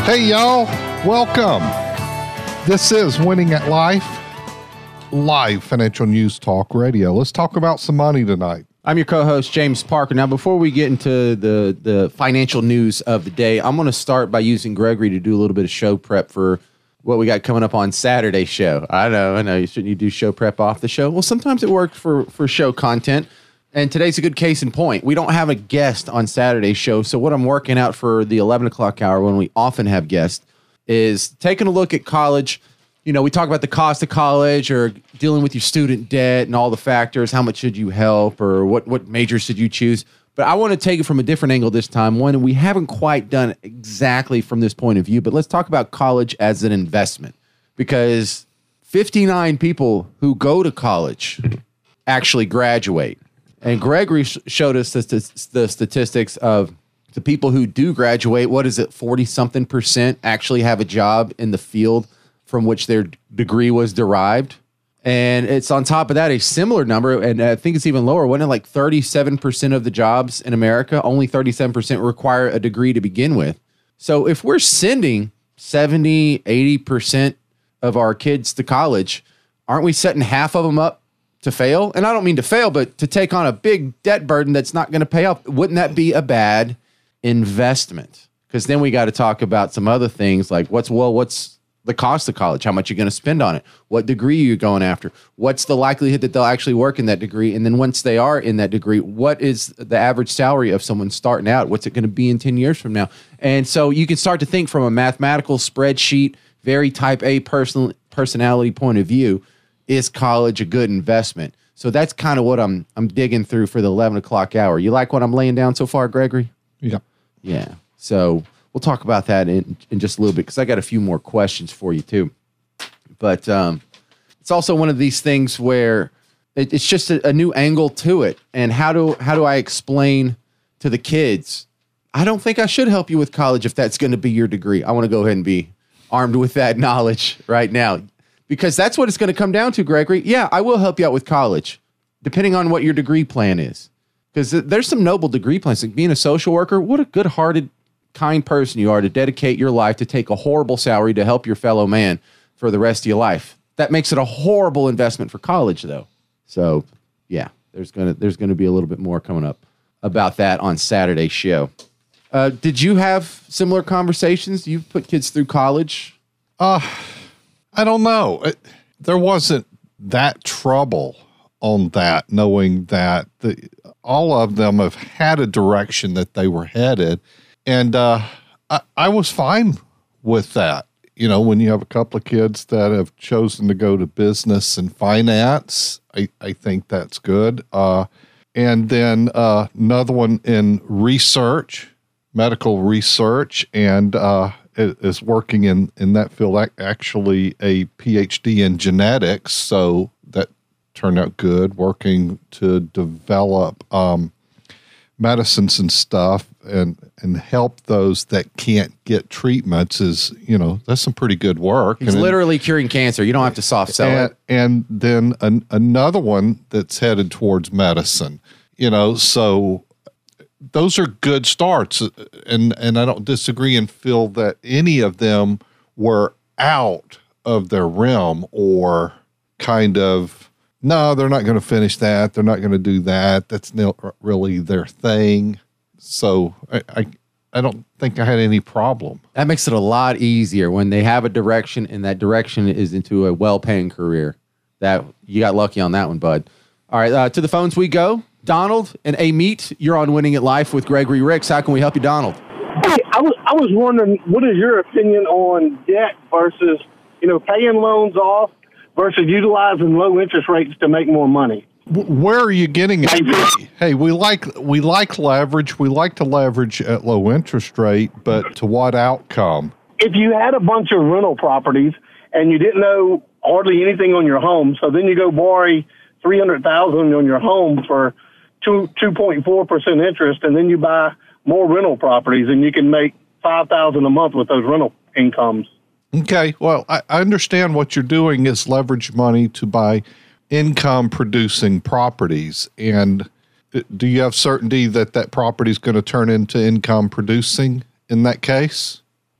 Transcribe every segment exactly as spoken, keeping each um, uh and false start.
Hey, y'all. Welcome. This is Winning at Life, live financial news talk radio. Let's talk about some money tonight. I'm your co-host, James Parker. Now, before we get into the, the financial news of the day, I'm going to start by using Gregory to do a little bit of show prep for what we got coming up on Saturday's show. I know, I know. You shouldn't you do show prep off the show? Well, sometimes it works for, for show content. And today's a good case in point. We don't have a guest on Saturday's show. So what I'm working out for the eleven o'clock hour, when we often have guests, is taking a look at college. You know, we talk about the cost of college or dealing with your student debt and all the factors. How much should you help, or what, what major should you choose? But I want to take it from a different angle this time. One, we haven't quite done exactly from this point of view, but let's talk about college as an investment, because fifty-nine people who go to college actually graduate. And Gregory sh- showed us the, st- the statistics of the people who do graduate. What is it? forty something percent actually have a job in the field from which their degree was derived. And it's on top of that, a similar number. And I think it's even lower. Wasn't it like thirty-seven percent of the jobs in America, only thirty-seven percent require a degree to begin with. So if we're sending seventy, eighty percent of our kids to college, aren't we setting half of them up to fail? And I don't mean to fail, but to take on a big debt burden that's not going to pay off. Wouldn't that be a bad investment? Because then we got to talk about some other things like what's, well, what's the cost of college? How much you're going to spend on it? What degree are you going after? What's the likelihood that they'll actually work in that degree? And then once they are in that degree, what is the average salary of someone starting out? What's it going to be in ten years from now? And so you can start to think from a mathematical spreadsheet, very type A personal personality point of view. Is college a good investment? So that's kind of what I'm I'm digging through for the eleven o'clock hour. You like what I'm laying down so far, Gregory? Yeah. Yeah. So we'll talk about that in, in just a little bit, because I got a few more questions for you too. But um, it's also one of these things where it, it's just a, a new angle to it. And how do how do I explain to the kids, I don't think I should help you with college if that's going to be your degree. I want to go ahead and be armed with that knowledge right now. Because that's what it's going to come down to, Gregory. Yeah, I will help you out with college, depending on what your degree plan is. Because there's some noble degree plans. Like being a social worker, what a good-hearted, kind person you are to dedicate your life to take a horrible salary to help your fellow man for the rest of your life. That makes it a horrible investment for college, though. So, yeah, there's gonna there's gonna be a little bit more coming up about that on Saturday's show. Uh, did you have similar conversations? You put kids through college? Uh, I don't know. It, there wasn't that trouble on that, knowing that the, all of them have had a direction that they were headed. And uh, I, I was fine with that. You know, when you have a couple of kids that have chosen to go to business and finance, I, I think that's good. Uh, and then uh, another one in research, medical research, and uh is working in, in that field, actually a P H D in genetics. So that turned out good, working to develop um, medicines and stuff and, and help those that can't get treatments is, you know, that's some pretty good work. He's and literally then, curing cancer. You don't have to soft sell and, it. And then an, another one that's headed towards medicine, you know, so those are good starts, and, and I don't disagree and feel that any of them were out of their realm or kind of, no, they're not going to finish that. They're not going to do that. That's not really their thing. So I, I I don't think I had any problem. That makes it a lot easier when they have a direction, and that direction is into a well-paying career. That you got lucky on that one, bud. All right, uh, to the phones we go. Donald and Amit, you're on Winning at Life with Gregory Ricks. How can we help you, Donald? Hey, I was I was wondering, what is your opinion on debt versus, you know, paying loans off versus utilizing low interest rates to make more money? Where are you getting it? Hey, we like we like leverage. We like to leverage at low interest rate, but to what outcome? If you had a bunch of rental properties and you didn't know hardly anything on your home, so then you go borrow three hundred thousand dollars on your home for two two point four percent interest, and then you buy more rental properties, and you can make five thousand dollars a month with those rental incomes. Okay, well, I, I understand what you're doing is leverage money to buy income-producing properties, and do you have certainty that that property is going to turn into income-producing in that case?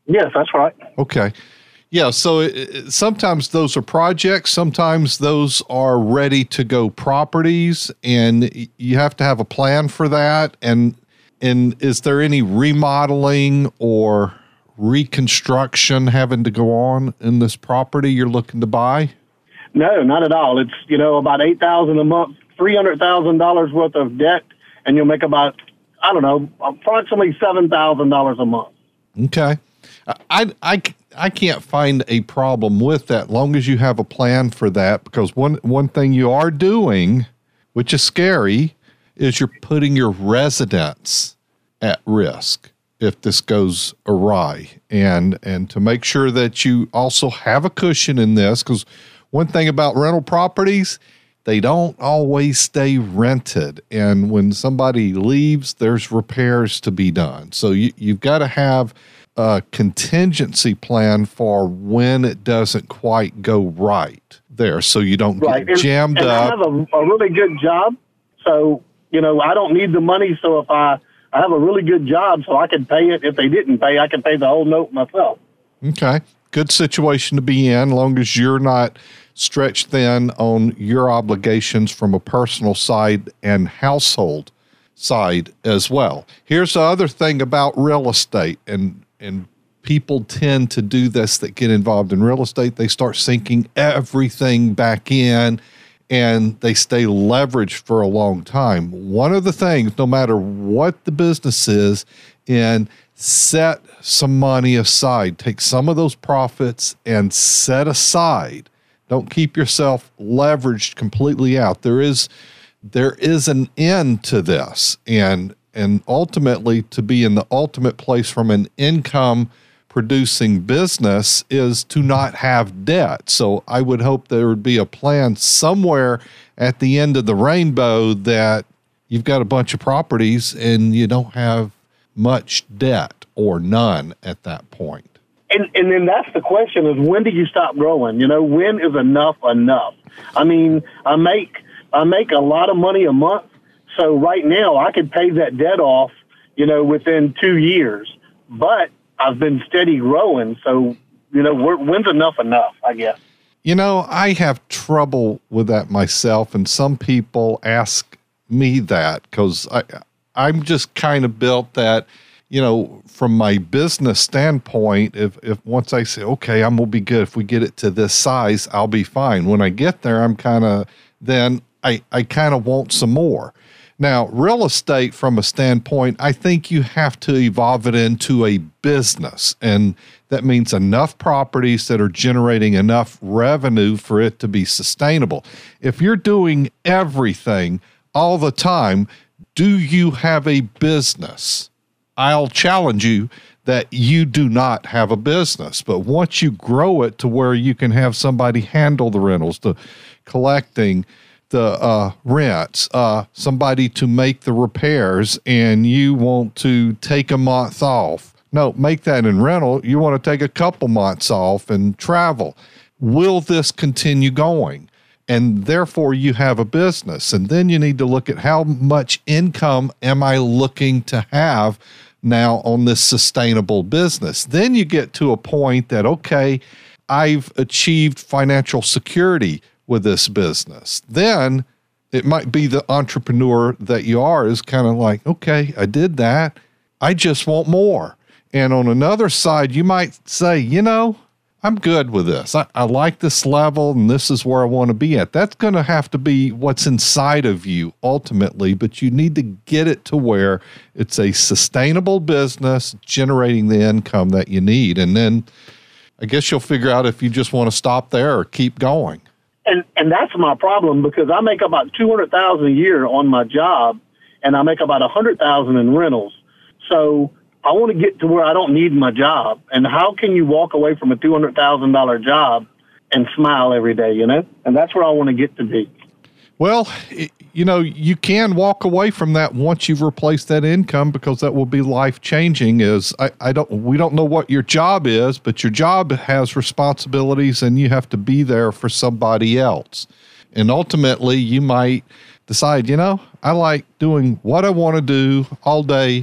Yes, that's right. Okay. Yeah, so it, it, sometimes those are projects, sometimes those are ready to go properties, and you have to have a plan for that. And and is there any remodeling or reconstruction having to go on in this property you're looking to buy? No, not at all. It's, you know, about eight thousand dollars a month, three hundred thousand dollars worth of debt, and you'll make about, I don't know, approximately seven thousand dollars a month. Okay. I, I, I can't find a problem with that, long as you have a plan for that, because one, one thing you are doing, which is scary, is you're putting your residents at risk if this goes awry. And, and to make sure that you also have a cushion in this, because one thing about rental properties, they don't always stay rented. And when somebody leaves, there's repairs to be done. So you, you've got to have a contingency plan for when it doesn't quite go right there, so you don't right. get and, jammed and up. I have a, a really good job, so, you know, I don't need the money. So if I, I have a really good job, so I can pay it. If they didn't pay, I can pay the whole note myself. Okay. Good situation to be in, long as you're not stretched thin on your obligations from a personal side and household side as well. Here's the other thing about real estate, and and people tend to do this that get involved in real estate. They start sinking everything back in, and they stay leveraged for a long time. One of the things, no matter what the business is, and set some money aside. Take some of those profits and set aside. Don't keep yourself leveraged completely out. There is there is an end to this, and and ultimately, to be in the ultimate place from an income producing business is to not have debt. So I would hope there would be a plan somewhere at the end of the rainbow that you've got a bunch of properties and you don't have much debt or none at that point. And and then that's the question, is when do you stop growing? You know, when is enough enough? I mean, I make I make a lot of money a month. So right now I could pay that debt off, you know, within two years, but I've been steady growing. So, you know, we're, when's enough enough, I guess. You know, I have trouble with that myself. And some people ask me that because I, I'm just kind of built that, you know, from my business standpoint, if, if once I say, okay, I'm going to be good. If we get it to this size, I'll be fine. When I get there, I'm kind of, then I, I kind of want some more. Now, real estate, from a standpoint, I think you have to evolve it into a business, and that means enough properties that are generating enough revenue for it to be sustainable. If you're doing everything all the time, do you have a business? I'll challenge you that you do not have a business, but once you grow it to where you can have somebody handle the rentals, the collecting, the uh, rents, uh, somebody to make the repairs, and you want to take a month off. No, make that in rental. You want to take a couple months off and travel. Will this continue going? And therefore you have a business. And then you need to look at how much income am I looking to have now on this sustainable business. Then you get to a point that, okay, I've achieved financial security with this business. Then it might be the entrepreneur that you are is kind of like, okay, I did that. I just want more. And on another side, you might say, you know, I'm good with this. I, I like this level, and this is where I want to be at. That's going to have to be what's inside of you ultimately, but you need to get it to where it's a sustainable business generating the income that you need. And then I guess you'll figure out if you just want to stop there or keep going. And and that's my problem, because I make about two hundred thousand dollars a year on my job, and I make about one hundred thousand dollars in rentals. So I want to get to where I don't need my job. And how can you walk away from a two hundred thousand dollars job and smile every day, you know? And that's where I want to get to be. Well, you know, you can walk away from that once you've replaced that income, because that will be life changing. Is I, I don't, we don't know what your job is, but your job has responsibilities and you have to be there for somebody else. And ultimately you might decide, you know, I like doing what I want to do all day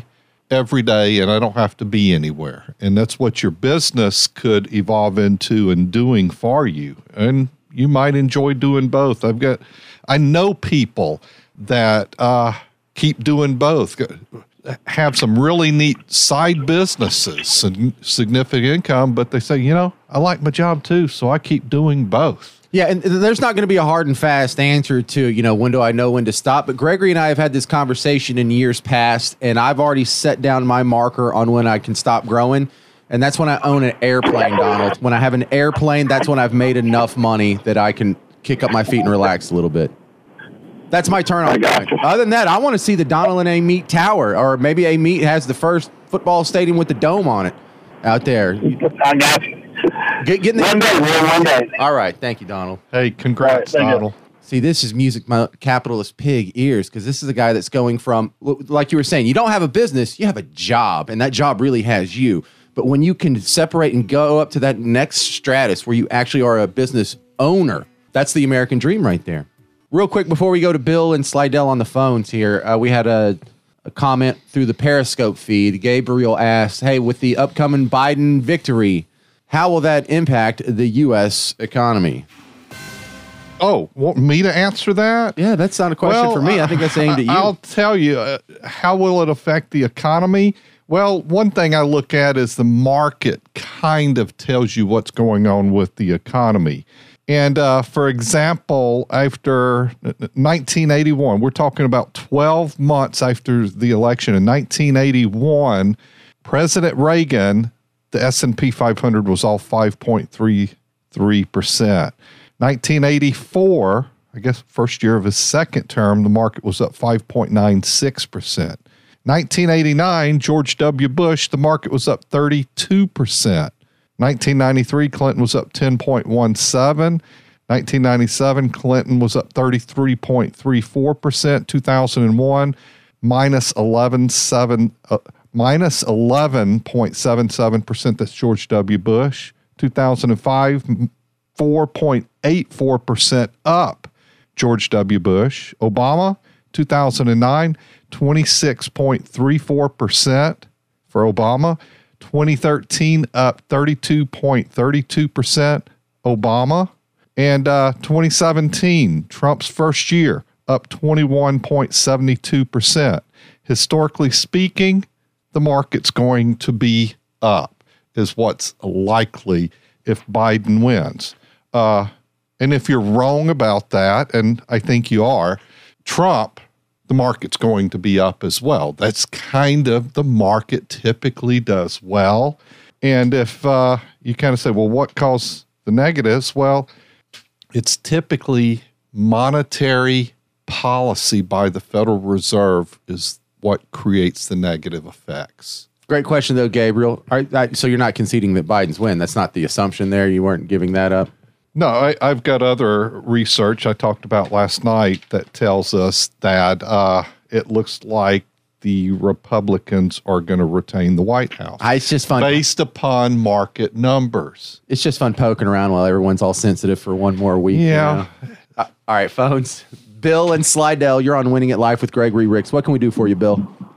every day and I don't have to be anywhere. And that's what your business could evolve into and doing for you. And you might enjoy doing both. I've got, I know people that uh, keep doing both, have some really neat side businesses and significant income, but they say, you know, I like my job too, so I keep doing both. Yeah, and there's not going to be a hard and fast answer to, you know, when do I know when to stop? But Gregory and I have had this conversation in years past, and I've already set down my marker on when I can stop growing, and that's when I own an airplane, Donald. When I have an airplane, that's when I've made enough money that I can kick up my feet and relax a little bit. That's my turn on point. Other than that, I want to see the Donald and Amite Tower, or maybe Amite has the first football stadium with the dome on it out there. I got you. Get, get in the one day, man, one day. All right. Thank you, Donald. Hey, congrats, All right, Donald. See, this is music my capitalist pig ears, because this is a guy that's going from, like you were saying, you don't have a business, you have a job, and that job really has you. But when you can separate and go up to that next stratus where you actually are a business owner, that's the American dream right there. Real quick, before we go to Bill and Slidell on the phones here, uh, we had a, a comment through the Periscope feed. Gabriel asked, hey, with the upcoming Biden victory, how will that impact the U S economy? Oh, want me to answer that? Yeah, that's not a question well, for me. I think that's aimed at you. I'll tell you, uh, how will it affect the economy? Well, one thing I look at is the market kind of tells you what's going on with the economy. And uh, for example, after nineteen eighty-one, we're talking about twelve months after the election in nineteen eighty-one, President Reagan, the S and P five hundred was off five point three three percent. nineteen eighty-four, I guess first year of his second term, the market was up five point nine six percent. nineteen eighty-nine, George W. Bush, the market was up thirty-two percent. nineteen ninety-three, Clinton was up ten point one seven. nineteen ninety-seven, Clinton was up thirty-three point three four percent. two thousand one, minus eleven point seven uh, minus eleven point seven seven percent. That's George W. Bush. two thousand five, four point eight four percent up, George W. Bush. Obama, two thousand nine, twenty-six point three four percent for Obama. twenty thirteen, up thirty-two point three two percent, Obama. And uh, twenty seventeen, Trump's first year, up twenty-one point seven two percent. Historically speaking, the market's going to be up, is what's likely if Biden wins. Uh, and if you're wrong about that, and I think you are, Trump, the market's going to be up as well. That's kind of the market typically does well. And if uh, you kind of say, well, what caused the negatives? Well, it's typically monetary policy by the Federal Reserve is what creates the negative effects. Great question, though, Gabriel. All right, so you're not conceding that Biden's win. That's not the assumption there. You weren't giving that up. No, I, I've got other research I talked about last night that tells us that uh, it looks like the Republicans are going to retain the White House. I, it's just fun. Based upon market numbers. It's just fun poking around while everyone's all sensitive for one more week. Yeah. You know? uh, all right, phones. Bill and Slidell, you're on Winning at Life with Gregory Ricks. What can we do for you, Bill?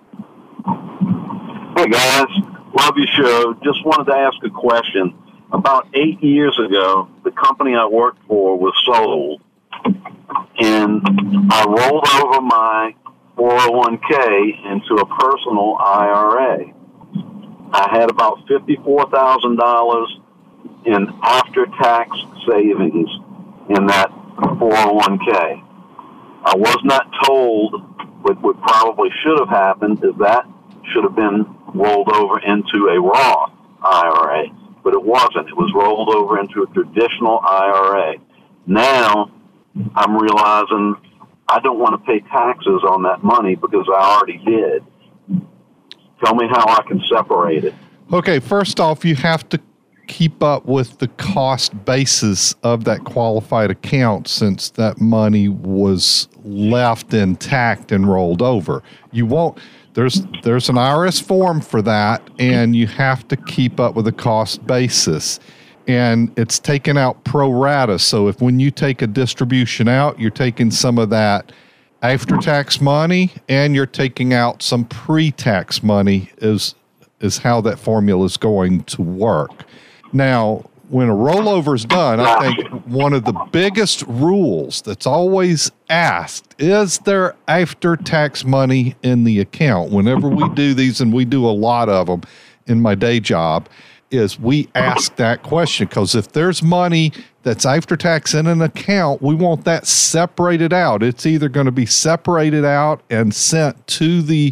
Hey, guys. Love your show. Just wanted to ask a question. About eight years ago, the company I worked for was sold, and I rolled over my four oh one k into a personal I R A. I had about fifty-four thousand dollars in after-tax savings in that four oh one k. I was not told what, what probably should have happened is that should have been rolled over into a Roth I R A. But it wasn't. It was rolled over into a traditional I R A. Now, I'm realizing I don't want to pay taxes on that money because I already did. Tell me how I can separate it. Okay, first off, you have to keep up with the cost basis of that qualified account since that money was left intact and rolled over. You won't... There's there's an I R S form for that, and you have to keep up with the cost basis. And it's taken out pro rata. So if when you take a distribution out, you're taking some of that after-tax money and you're taking out some pre-tax money is is how that formula is going to work. Now, when a rollover is done, I think one of the biggest rules that's always asked, is there after-tax money in the account? Whenever we do these, and we do a lot of them in my day job, is we ask that question, because if there's money that's after-tax in an account, we want that separated out. It's either going to be separated out and sent to the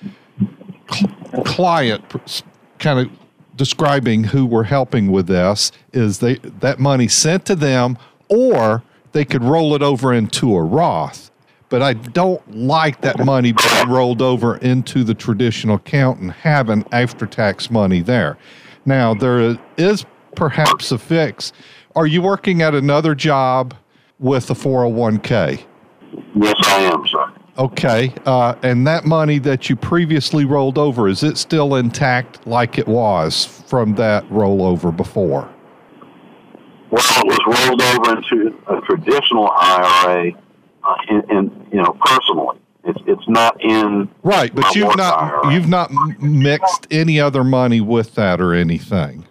cl- client, kind of describing who we're helping with this, is they that money sent to them, or they could roll it over into a Roth. But I don't like that money being rolled over into the traditional account and having after-tax money there. Now, there is perhaps a fix. Are you working at another job with a four oh one k? Yes, I am, sir. Okay, uh, and that money that you previously rolled over, is it still intact like it was from that rollover before? Well, it was rolled over into a traditional I R A, uh, in, in you know, personally. It's it's not in right, but you've not I R A. You've not mixed any other money with that or anything.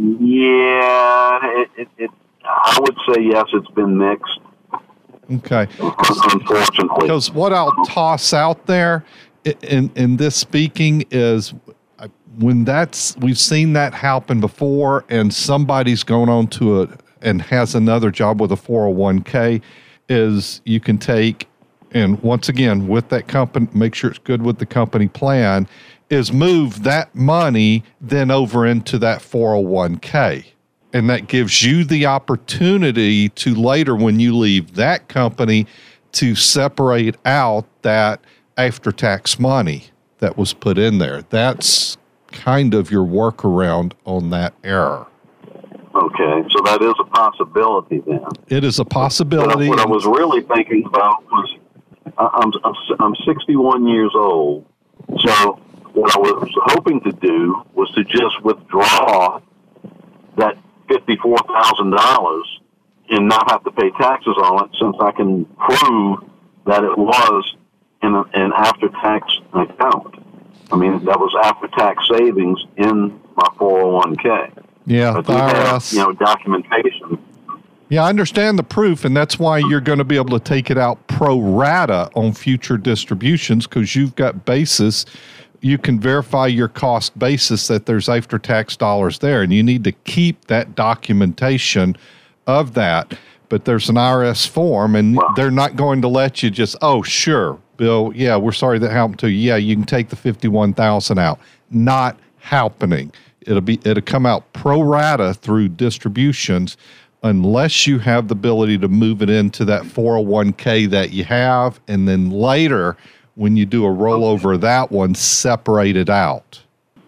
Yeah, it, it, it I would say yes. It's been mixed. Okay. Unfortunately, because what I'll toss out there in in this speaking is when that's we've seen that happen before, and somebody's going on to a and has another job with a four oh one k, is you can take, and once again with that company, make sure it's good with the company plan, is move that money then over into that four oh one k. And that gives you the opportunity to later, when you leave that company, to separate out that after-tax money that was put in there. That's kind of your workaround on that error. Okay, so that is a possibility then. It is a possibility. What I, what I was really thinking about was, I'm, I'm I'm sixty-one years old, so what I was hoping to do was to just withdraw that fifty-four thousand dollars and not have to pay taxes on it, since I can prove that it was in a, an after-tax account. I mean, that was after-tax savings in my four oh one k. Yeah, but the I R S. Have, you know, documentation. Yeah, I understand the proof, and that's why you're going to be able to take it out pro rata on future distributions, because you've got basis. You can verify your cost basis that there's after-tax dollars there, and you need to keep that documentation of that. But there's an I R S form, and wow. they're not going to let you just, oh, sure, Bill, yeah, we're sorry that happened to you. Yeah, you can take the fifty-one thousand dollars out. Not happening. It'll be it'll come out pro rata through distributions, unless you have the ability to move it into that four oh one k that you have, and then later, when you do a rollover of that one, separate it out.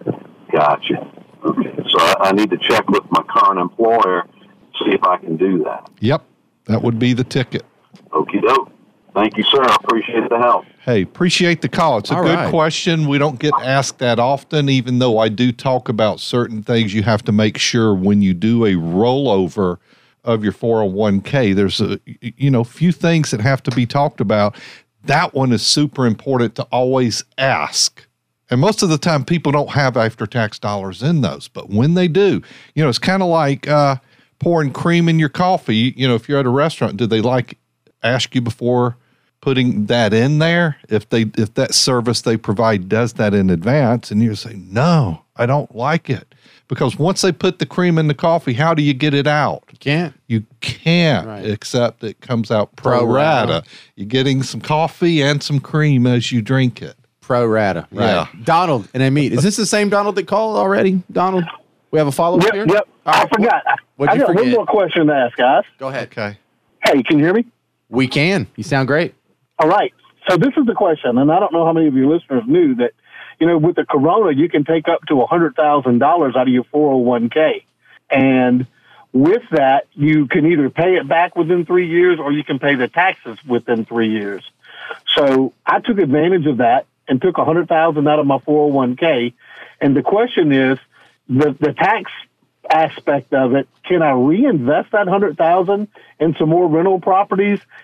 Gotcha. Okay. So I, I need to check with my current employer, see if I can do that. Yep. That would be the ticket. Okie doke. Thank you, sir. I appreciate the help. Hey, appreciate the call. It's a All good right. question. We don't get asked that often, even though I do talk about certain things you have to make sure when you do a rollover of your four oh one k. There's a you know few things that have to be talked about. That one is super important to always ask. And most of the time, people don't have after-tax dollars in those. But when they do, you know, it's kind of like uh, pouring cream in your coffee. You know, if you're at a restaurant, do they like ask you before putting that in there? If they if that service they provide does that in advance, and you say, no, I don't like it. Because once they put the cream in the coffee, how do you get it out? You can't. You can't, right. Except it comes out pro, pro rata. rata. You're getting some coffee and some cream as you drink it. Pro rata. Right. Yeah. Donald and Amit, is this the same Donald that called already? Donald, we have a follow-up yep, here? Yep. Right. I forgot. What'd I you got forget? one more question to ask, guys. Go ahead. Okay. Hey, can you hear me? We can. You sound great. All right. So this is the question, and I don't know how many of your listeners knew that, you know, with the corona, you can take up to one hundred thousand dollars out of your four oh one k. And with that, you can either pay it back within three years or you can pay the taxes within three years. So I took advantage of that and took one hundred thousand dollars out of my four oh one k. And the question is, the, the tax aspect of it, can I reinvest that one hundred thousand dollars in some more rental properties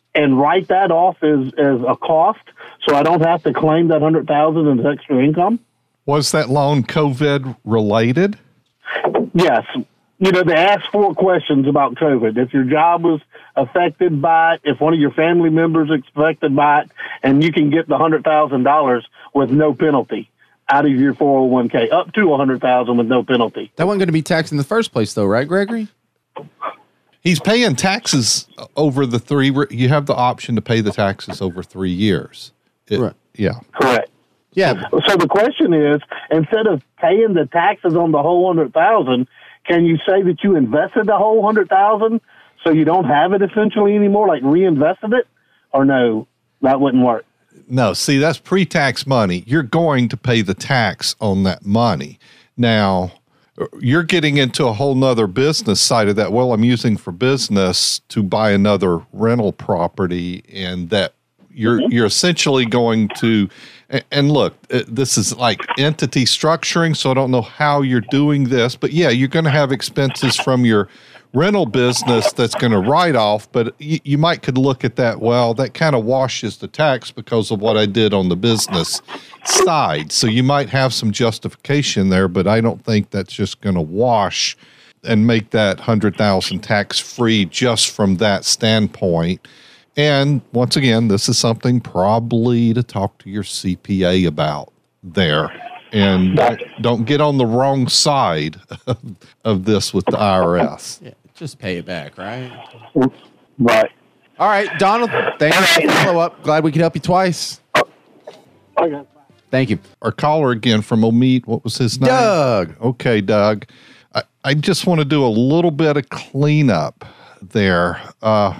and write that off as, as a cost, so I don't have to claim that one hundred thousand dollars as extra income. Was that loan COVID related? Yes. You know, they asked four questions about COVID. If your job was affected by it, if one of your family members is affected by it, and you can get the one hundred thousand dollars with no penalty out of your four oh one k, up to one hundred thousand dollars with no penalty. That wasn't going to be taxed in the first place, though, right, Gregory? He's paying taxes over the three. You have the option to pay the taxes over three years. It, right. Yeah. Correct. Yeah. So the question is, instead of paying the taxes on the whole one hundred thousand dollars, can you say that you invested the whole one hundred thousand dollars so you don't have it essentially anymore, like reinvested it? Or no, that wouldn't work. No, see, that's pre-tax money. You're going to pay the tax on that money. Now, you're getting into a whole nother business side of that. Well, I'm using for business to buy another rental property, and that you're mm-hmm. you're essentially going to, and look, this is like entity structuring, so I don't know how you're doing this, but yeah, you're going to have expenses from your rental business that's going to write off, but you, you might could look at that, well, that kind of washes the tax because of what I did on the business side. So you might have some justification there, but I don't think that's just going to wash and make that one hundred thousand dollars tax-free just from that standpoint. And once again, this is something probably to talk to your C P A about there. And don't, don't get on the wrong side of, of this with the I R S. Yeah, just pay it back, right? Right. All right, Donald, thanks for the follow-up. Glad we could help you twice. Okay. Thank you. Our caller again from Omeet, what was his name? Doug. Okay, Doug. I, I just want to do a little bit of cleanup there. Uh,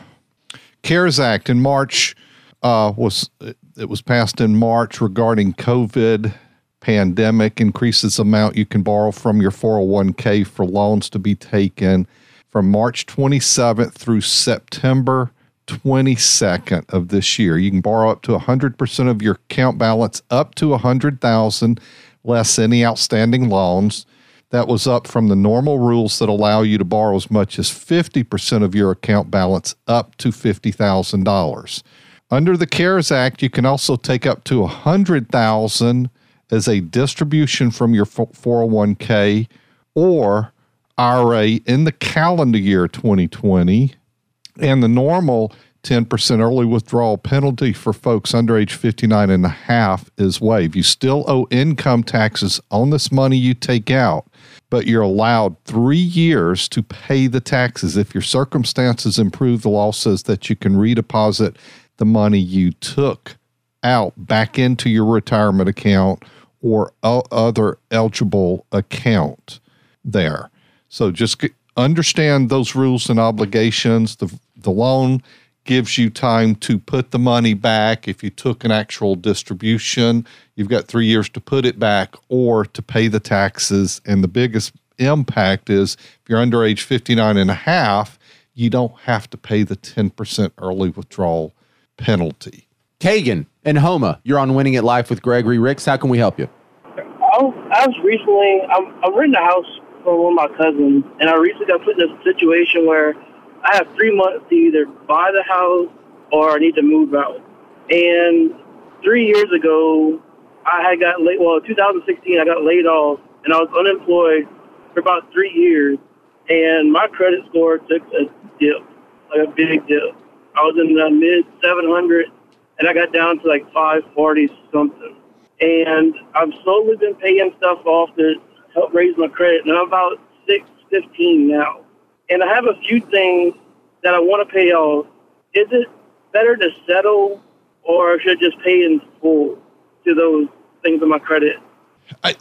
CARES Act in March uh, was it was passed in March regarding COVID pandemic, increases the amount you can borrow from your four oh one k for loans to be taken from March twenty-seventh through September twenty-second of this year. You can borrow up to one hundred percent of your account balance, up to one hundred thousand dollars less any outstanding loans. That was up from the normal rules that allow you to borrow as much as fifty percent of your account balance up to fifty thousand dollars. Under the CARES Act, you can also take up to one hundred thousand dollars as a distribution from your four oh one k or I R A in the calendar year twenty twenty. And the normal ten percent early withdrawal penalty for folks under age fifty-nine and a half is waived. You still owe income taxes on this money you take out, but you're allowed three years to pay the taxes. If your circumstances improve, the law says that you can redeposit the money you took out back into your retirement account or other eligible account there. So just get, understand those rules and obligations. The, the loan gives you time to put the money back. If you took an actual distribution, you've got three years to put it back or to pay the taxes. And the biggest impact is if you're under age fifty-nine and a half, you don't have to pay the ten percent early withdrawal penalty. Kagan and Homa, you're on Winning at Life with Gregory Ricks. How can we help you? I was, I was recently, I'm, I'm renting a house for one of my cousins, and I recently got put in a situation where I have three months to either buy the house or I need to move out. And three years ago, I had got laid, well, in two thousand sixteen, I got laid off, and I was unemployed for about three years, and my credit score took a dip, like a big dip. I was in the mid seven hundred, and I got down to like five forty something. And I've slowly been paying stuff off to help raise my credit, and I'm about six fifteen now. And I have a few things that I want to pay off. Is it better to settle, or should I just pay in full to those things on my credit? I,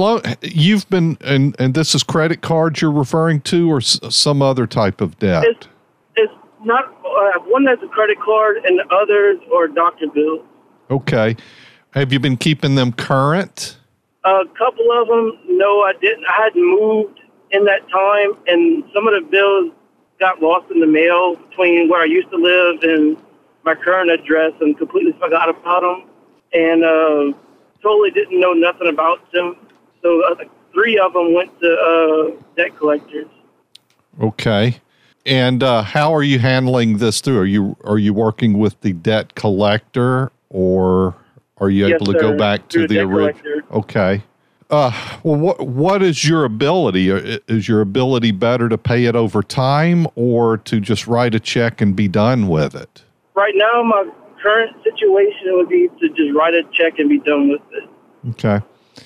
you've been, and, and this is credit cards you're referring to, or s- some other type of debt? It's, it's not, uh, one that's a credit card, and the others are doctor bills. Okay. Have you been keeping them current? A couple of them, no, I didn't. I hadn't moved in that time, and some of the bills got lost in the mail between where I used to live and my current address, and completely forgot about them, and uh, totally didn't know nothing about them. So uh, three of them went to uh, debt collectors. Okay. And uh, how are you handling this through? Are you are you working with the debt collector, or are you Yes, able to sir. go back to Through the debt original? collector. Okay. Uh, well, what what is your ability? Uh, Is your ability better to pay it over time, or to just write a check and be done with it? Right now, my current situation would be to just write a check and be done with it. Okay.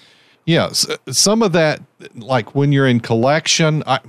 Yes, some of that, like when you're in collection, I,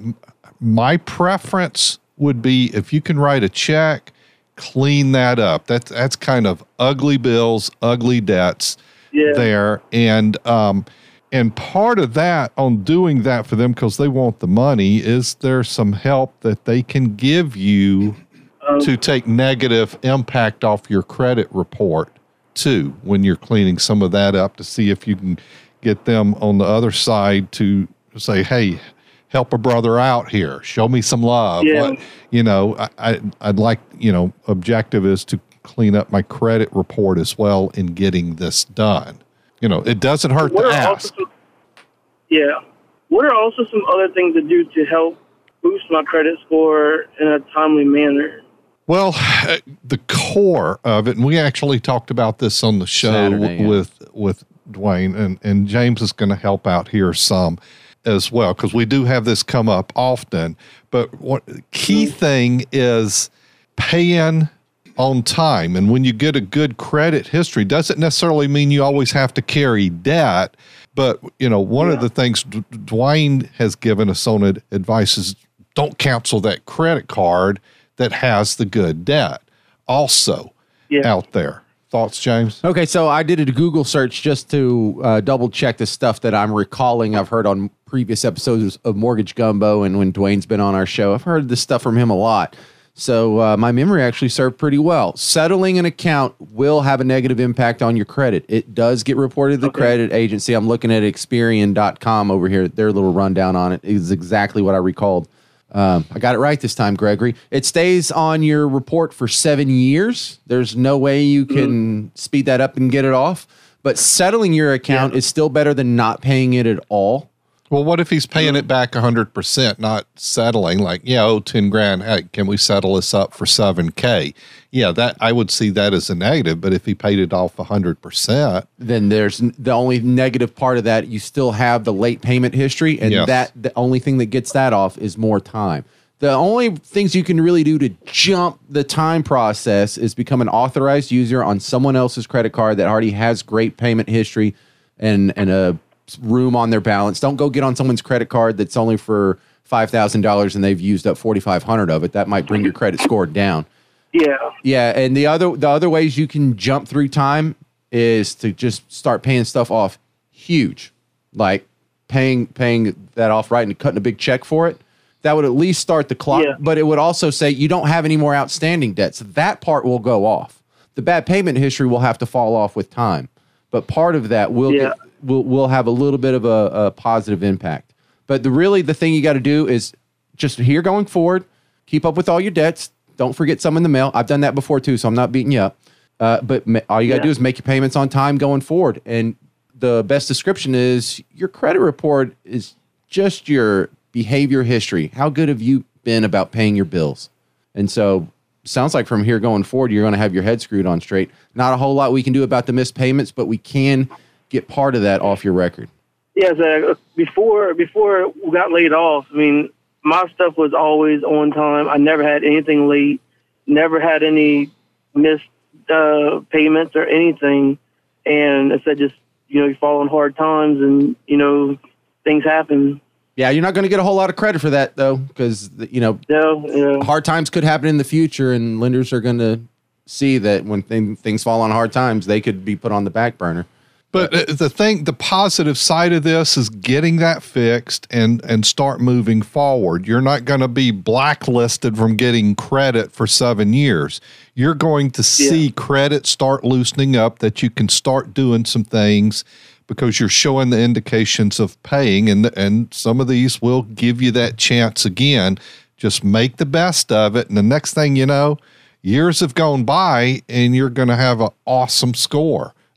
my preference would be if you can write a check, clean that up. That's that's kind of ugly bills, ugly debts Yeah. there, and um, and part of that on doing that for them because they want the money is there some help that they can give you Um, to take negative impact off your credit report too when you're cleaning some of that up to see if you can get them on the other side to say, hey, help a brother out here. Show me some love. Yeah. What, you know, I, I, I'd like, you know, objective is to clean up my credit report as well in getting this done. You know, it doesn't hurt What to are also ask. some, yeah. What are also some other things to do to help boost my credit score in a timely manner? Well, the core of it, and we actually talked about this on the show Saturday, yeah. with with Dwayne, and, and James is going to help out here some as well, because we do have this come up often. But what key thing is paying on time. And when you get a good credit history, doesn't necessarily mean you always have to carry debt. But, you know, one Yeah. of the things D- Dwayne has given us on it advice is don't cancel that credit card that has the good debt also Yeah. out there. Thoughts, James? Okay, so I did a Google search just to uh, double check the stuff that I'm recalling I've heard on previous episodes of Mortgage Gumbo, and when Dwayne's been on our show, I've heard this stuff from him a lot. So uh, my memory actually served pretty well. Settling an account will have a negative impact on your credit. It does get reported to the Okay. credit agency. I'm looking at Experian dot com over here. Their little rundown on it is exactly what I recalled. Um, I got it right this time, Gregory. It stays on your report for seven years. There's no way you can speed that up and get it off. But settling your account Yeah. is still better than not paying it at all. Well, what if he's paying it back one hundred percent, not settling? Like, yeah, oh, ten grand. Hey, can we settle this up for seven K? Yeah, that I would see that as a negative. But if he paid it off one hundred percent, Then there's n- the only negative part of that. You still have the late payment history, and Yes. that the only thing that gets that off is more time. The only things you can really do to jump the time process is become an authorized user on someone else's credit card that already has great payment history and and a room on their balance. Don't go get on someone's credit card that's only for five thousand dollars and they've used up forty-five hundred of it. That might bring your credit score down. Yeah. Yeah, and the other the other ways you can jump through time is to just start paying stuff off huge, like paying paying that off right and cutting a big check for it. That would at least start the clock, Yeah. but it would also say you don't have any more outstanding debts. That part will go off. The bad payment history will have to fall off with time, but part of that will Yeah. get, will will have a little bit of a, a positive impact. But the really the thing you got to do is just here going forward, keep up with all your debts. Don't forget some in the mail. I've done that before too, so I'm not beating you up. Uh, but ma- all you got to Yeah. do is make your payments on time going forward. And the best description is your credit report is just your behavior history. How good have you been about paying your bills? And so sounds like from here going forward, you're going to have your head screwed on straight. Not a whole lot we can do about the missed payments, but we can get part of that off your record. Yeah, Zach, before before we got laid off, I mean, my stuff was always on time. I never had anything late, never had any missed uh, payments or anything. And I said, just, you know, you fall on hard times and, you know, things happen. Yeah, you're not going to get a whole lot of credit for that, though, because, you know, So, you know, hard times could happen in the future, and lenders are going to see that when thing, things fall on hard times, they could be put on the back burner. But uh, the thing, the positive side of this is getting that fixed and and start moving forward. You're not going to be blacklisted from getting credit for seven years. You're going to see Yeah. credit start loosening up, that you can start doing some things because you're showing the indications of paying, and and some of these will give you that chance again. Just make the best of it, and the next thing you know, years have gone by, and you're going to have an awesome score.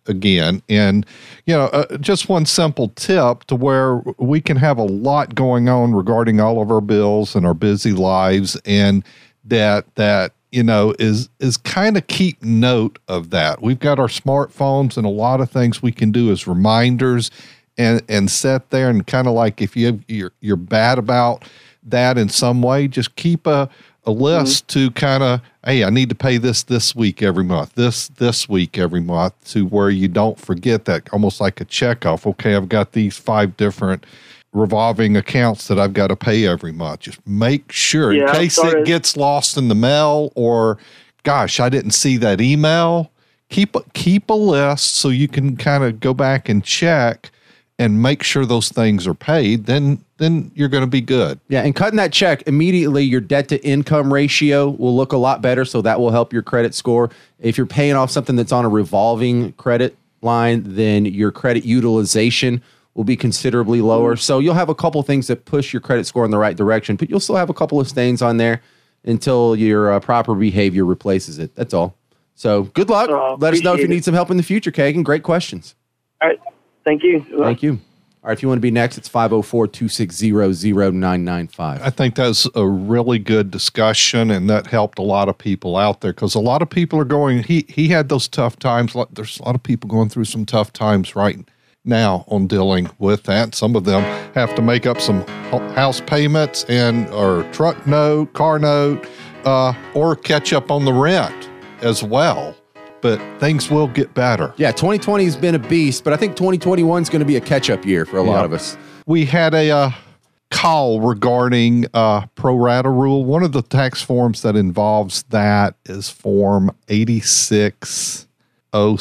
again. And, you know, uh, just one simple tip to where we can have a lot going on regarding all of our bills and our busy lives, and that, that, you know, is, is kind of keep note of that. We've got our smartphones and a lot of things we can do as reminders, and, and sit there and kind of like, if you, you're, you're bad about that in some way, just keep a, a list mm-hmm. to kind of, hey, I need to pay this this week every month, this this week every month, to where you don't forget that, almost like a checkoff. Okay, I've got these five different revolving accounts that I've got to pay every month. Just make sure yeah, in case it gets lost in the mail, or, gosh, I didn't see that email. Keep, keep a list so you can kind of go back and check and make sure those things are paid. Then then you're going to be good. Yeah, and cutting that check immediately, your debt to income ratio will look a lot better, so that will help your credit score. If you're paying off something that's on a revolving credit line, then your credit utilization will be considerably lower. So you'll have a couple things that push your credit score in the right direction, but you'll still have a couple of stains on there until your uh, proper behavior replaces it. That's all. So good luck. Uh, Let us know if you it. need some help in the future, Kagan. Great questions. All right. Thank you. Thank you. All right, if you want to be next, it's five oh four, two six zero, zero nine nine five. I think that's a really good discussion, and that helped a lot of people out there, because a lot of people are going, he he had those tough times. There's a lot of people going through some tough times right now on dealing with that. Some of them have to make up some house payments and or truck note, car note, uh, or catch up on the rent as well. But things will get better. Yeah, twenty twenty has been a beast, but I think twenty twenty-one is going to be a catch-up year for a lot yep. of us. We had a uh, call regarding uh, pro rata rule. One of the tax forms that involves that is Form eighty-six oh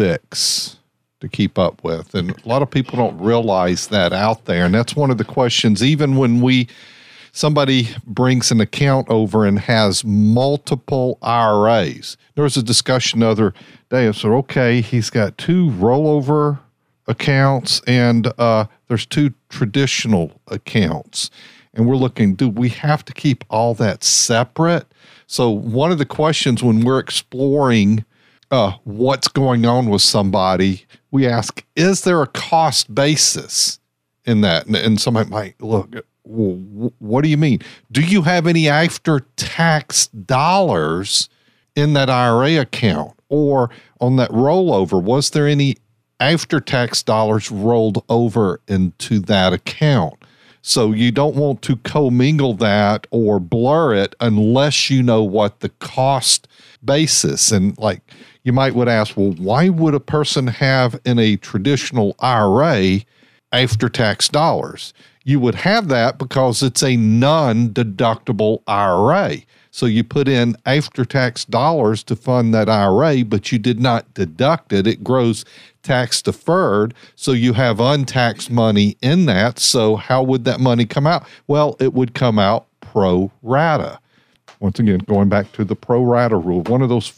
six to keep up with. And a lot of people don't realize that out there. And that's one of the questions, even when we somebody brings an account over and has multiple I R As. There was a discussion the other day. I said, okay, he's got two rollover accounts and uh, there's two traditional accounts. And we're looking, do we have to keep all that separate? So one of the questions when we're exploring uh, what's going on with somebody, we ask, is there a cost basis in that? And, and somebody might look, well, what do you mean? Do you have any after-tax dollars in that I R A account or on that rollover? Was there any after-tax dollars rolled over into that account? So you don't want to commingle that or blur it unless you know what the cost basis. And like you might would ask, well, why would a person have in a traditional I R A after-tax dollars? You would have that because it's a non-deductible I R A. So you put in after-tax dollars to fund that I R A, but you did not deduct it. It grows tax deferred, so you have untaxed money in that. So how would that money come out? Well, it would come out pro rata. Once again, going back to the pro rata rule, one of those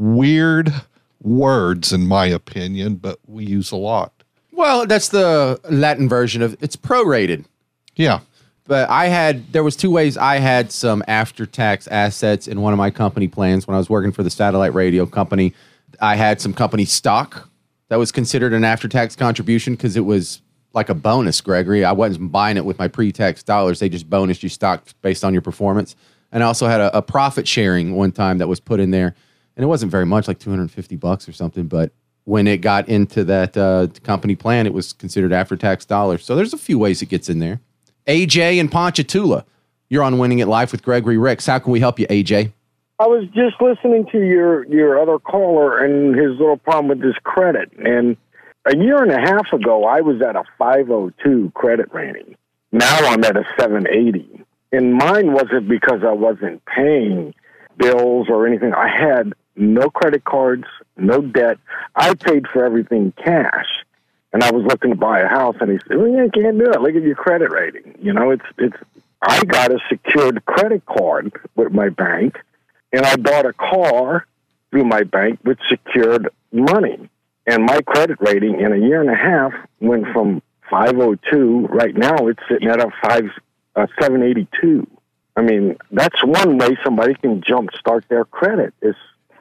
weird words in my opinion, but we use a lot. Well, that's the Latin version of it's prorated. Yeah. But I had, there was two ways I had some after-tax assets in one of my company plans when I was working for the satellite radio company. I had some company stock that was considered an after-tax contribution because it was like a bonus, Gregory. I wasn't buying it with my pre-tax dollars. They just bonused you stock based on your performance. And I also had a, a profit sharing one time that was put in there. And it wasn't very much, like two hundred fifty bucks or something, but when it got into that uh, company plan, it was considered after-tax dollars. So there's a few ways it gets in there. A J in Ponchatoula, you're on Winning at Life with Gregory Ricks. How can we help you, A J? I was just listening to your, your other caller and his little problem with his credit. And a year and a half ago, I was at a five oh two credit rating. Now I'm at a seven eighty. And mine wasn't because I wasn't paying bills or anything. I had no credit cards, no debt. I paid for everything cash. And I was looking to buy a house, and he said, well, you can't do it. Look at your credit rating. You know, it's, it's, I got a secured credit card with my bank, and I bought a car through my bank with secured money. And my credit rating in a year and a half went from five oh two. Right now, it's sitting at a five, uh, seven eighty-two. I mean, that's one way somebody can jumpstart their credit is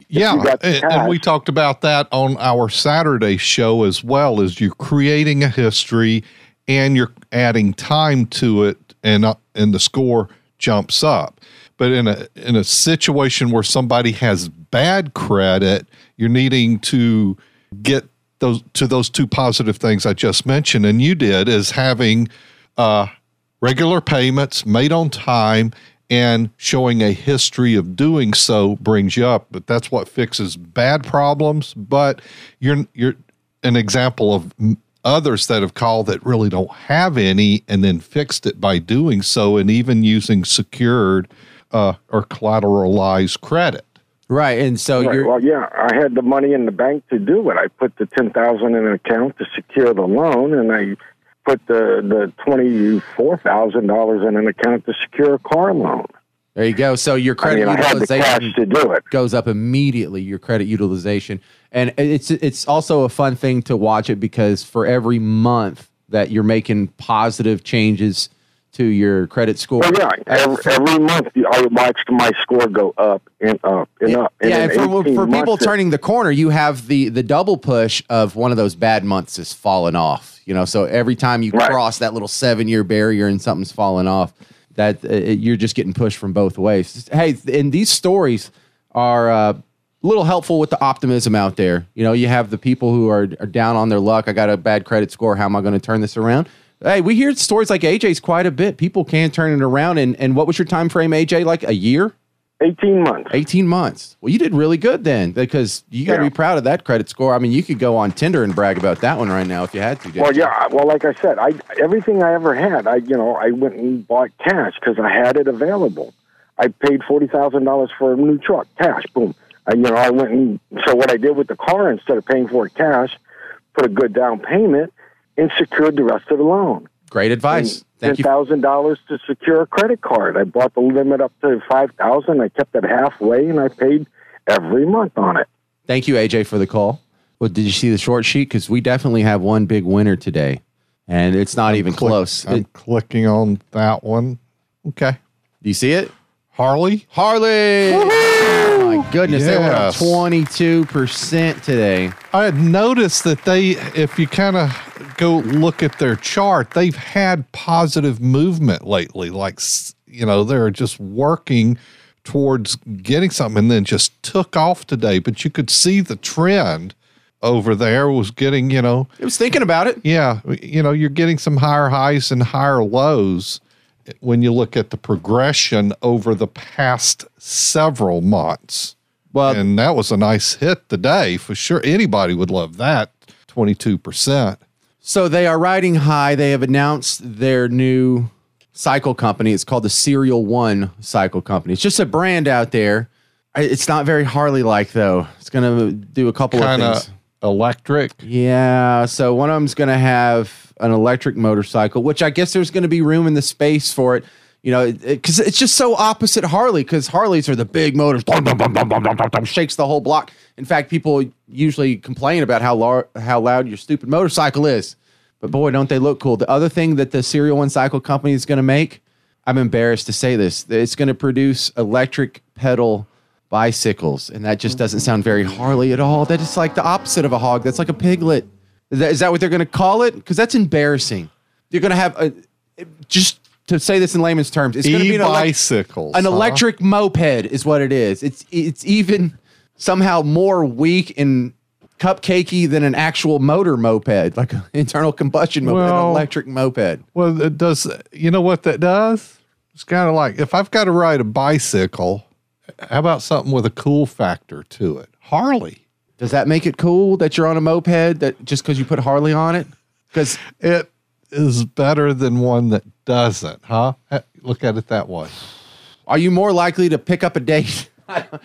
Yeah, you got the and, and we cash- talked about that on our Saturday show as well. Is you're creating a history and you're adding time to it, and uh, and the score jumps up. But in a in a situation where somebody has bad credit, you're needing to get those to those two positive things I just mentioned, and you did, is having uh, regular payments made on time and showing a history of doing so brings you up. But that's what fixes bad problems. But you're you're an example of others that have called that really don't have any and then fixed it by doing so, and even using secured uh, or collateralized credit. Right. And so Right. you're, Well, yeah, I had the money in the bank to do it. I put the ten thousand in an account to secure the loan, and I put the the twenty four thousand dollars in an account to secure a car loan. there you go. So your I credit mean, I had the utilization cash to do it. goes up immediately, your credit utilization. And it's it's also a fun thing to watch it, because for every month that you're making positive changes to your credit score. Well, yeah, every, every month I watched my score go up and up and up. And yeah, in and for, eighteen for people months, it- turning the corner, you have the the double push of one of those bad months is falling off. You know, so every time you Right. cross that little seven year barrier and something's falling off, that uh, you're just getting pushed from both ways. Hey, and these stories are uh, a little helpful with the optimism out there. You know, you have the people who are, are down on their luck. I got a bad credit score. How am I going to turn this around? Hey, we hear stories like A J's quite a bit. People can turn it around. And, and what was your time frame, A J? Like a year? eighteen months. eighteen months. Well, you did really good then, because you got to Yeah. be proud of that credit score. I mean, you could go on Tinder and brag about that one right now if you had to. didn't Well, you? yeah. Well, like I said, I everything I ever had, I you know, I went and bought cash because I had it available. I paid forty thousand dollars for a new truck, cash. Boom. I, you know, I went and so what I did with the car, instead of paying for it cash, put a good down payment and secured the rest of the loan. Great advice. Ten Thank you. thousand dollars to secure a credit card. I brought the limit up to five thousand. I kept it halfway, and I paid every month on it. Thank you, A J, for the call. Well, did you see the short sheet? Because we definitely have one big winner today, and it's not even Click- close. I'm It- clicking on that one. Okay. do you see it? Harley? Harley. Oh, my goodness. They were up Yes. twenty-two percent today. I had noticed that they, if you kind of go look at their chart, they've had positive movement lately. Like, s- you know, they're just working towards getting something and then just took off today. But you could see the trend over there was getting, you know, I was thinking about it. yeah, you know, you're getting some higher highs and higher lows when you look at the progression over the past several months. Well, And that was a nice hit today for sure. Anybody would love that, twenty-two percent. so they are riding high. They have announced their new cycle company. It's called the Serial One Cycle Company. It's just a brand out there. I- It's not very Harley-like, though. It's going to do a couple Kind of of things. electric. Yeah. So one of them's going to have an electric motorcycle, which I guess there's going to be room in the space for it. You know, because it, it's just so opposite Harley. Because Harleys are the big motors, dum, dum, dum, dum, dum, dum, dum, dum, shakes the whole block. In fact, people usually complain about how lar- how loud your stupid motorcycle is. But boy, don't they look cool. The other thing that the Serial One Cycle Company is going to make, I'm embarrassed to say this, it's going to produce electric pedal bicycles, and that just doesn't sound very Harley at all. That is like the opposite of a hog. That's like a piglet. Is that, is that what they're going to call it? Because that's embarrassing. You're going to have a, just to say this in layman's terms, it's going to be an, elec- E-bicycles. an huh? electric moped is what it is. It's it's even somehow more weak and cupcakey than an actual motor moped, like an internal combustion moped, an Well- electric moped. Well, it does. You know what that does? It's kind of like if I've got to ride a bicycle, how about something with a cool factor to it? Harley. Does that make it cool that you're on a moped that just because you put Harley on it? Because It is better than one that doesn't, huh? Ha- Look at it that way. are you more likely to pick up a date? I don't,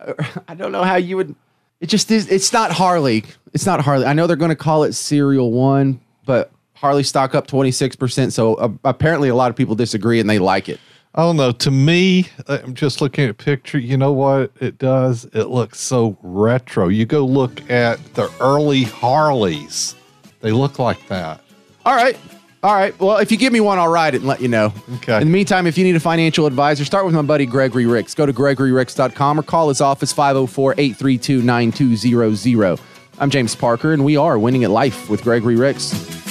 I don't know how you would. It just is. It's not Harley. It's not Harley. I know they're going to call it Serial One, but Harley stock up twenty-six percent. So uh, apparently a lot of people disagree and they like it. I don't know. To me, I'm just looking at a picture. You know what it does? It looks so retro. You go look at the early Harleys. They look like that. All right. All right. Well, if you give me one, I'll write it and let you know. Okay. In the meantime, if you need a financial advisor, start with my buddy Gregory Ricks. Go to gregory ricks dot com or call his office five oh four, eight three two, nine two zero zero. I'm James Parker, and we are Winning at Life with Gregory Ricks.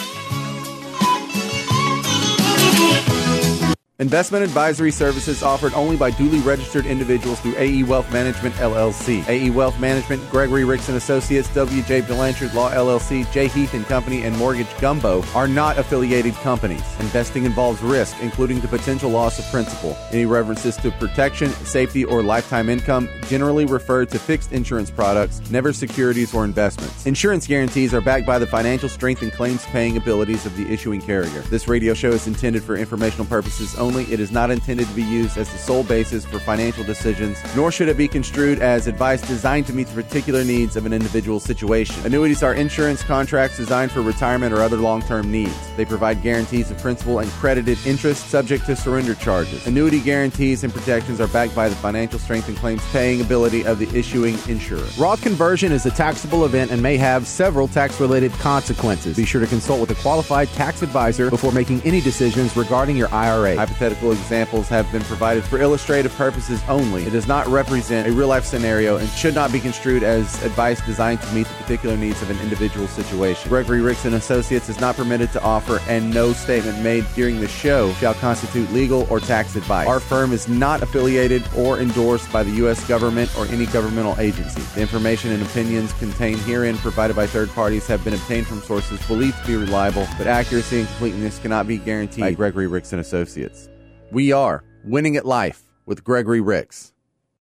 Investment advisory services offered only by duly registered individuals through A E Wealth Management, L L C. A E Wealth Management, Gregory Ricks and Associates, W J Blanchard Law, L L C, J. Heath and Company, and Mortgage Gumbo are not affiliated companies. Investing involves risk, including the potential loss of principal. Any references to protection, safety, or lifetime income generally refer to fixed insurance products, never securities or investments. Insurance guarantees are backed by the financial strength and claims-paying abilities of the issuing carrier. This radio show is intended for informational purposes only. It is not intended to be used as the sole basis for financial decisions, nor should it be construed as advice designed to meet the particular needs of an individual situation. Annuities are insurance contracts designed for retirement or other long-term needs. They provide guarantees of principal and credited interest subject to surrender charges. Annuity guarantees and protections are backed by the financial strength and claims-paying ability of the issuing insurer. Roth conversion is a taxable event and may have several tax-related consequences. Be sure to consult with a qualified tax advisor before making any decisions regarding your I R A. Hypothetical examples have been provided for illustrative purposes only. It does not represent a real-life scenario and should not be construed as advice designed to meet the particular needs of an individual situation. Gregory Ricks and Associates is not permitted to offer, and no statement made during the show shall constitute legal or tax advice. Our firm is not affiliated or endorsed by the U S government or any governmental agency. The information and opinions contained herein provided by third parties have been obtained from sources believed to be reliable, but accuracy and completeness cannot be guaranteed by Gregory Ricks and Associates. We are Winning at Life with Gregory Ricks.